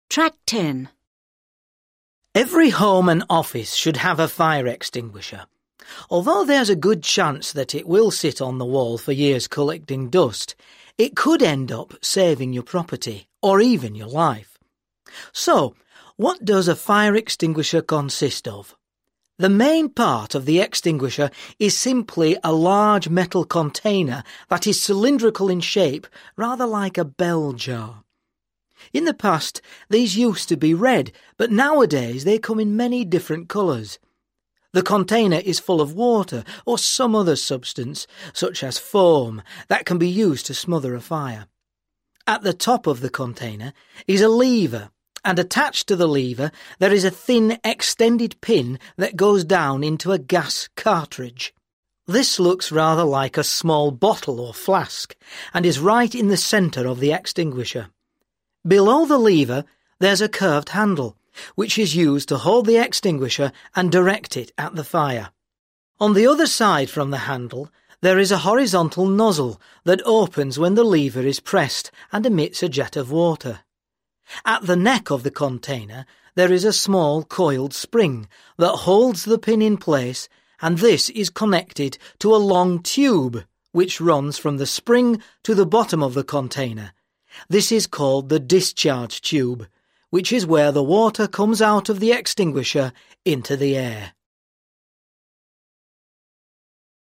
Track 10. Every home and office should have a fire extinguisher. Although there's a good chance that it will sit on the wall for years collecting dust, it could end up saving your property or even your life. So, what does a fire extinguisher consist of? The main part of the extinguisher is simply a large metal container that is cylindrical in shape, rather like a bell jar. In the past, these used to be red, but nowadays they come in many different colours. The container is full of water or some other substance, such as foam, that can be used to smother a fire. At the top of the container is a lever, and attached to the lever there is a thin extended pin that goes down into a gas cartridge. This looks rather like a small bottle or flask, and is right in the centre of the extinguisher. Below the lever there's a curved handle, which is used to hold the extinguisher and direct it at the fire. On the other side from the handle there is a horizontal nozzle that opens when the lever is pressed and emits a jet of water. At the neck of the container there is a small coiled spring that holds the pin in place, and this is connected to a long tube which runs from the spring to the bottom of the container. This is called the discharge tube, which is where the water comes out of the extinguisher into the air.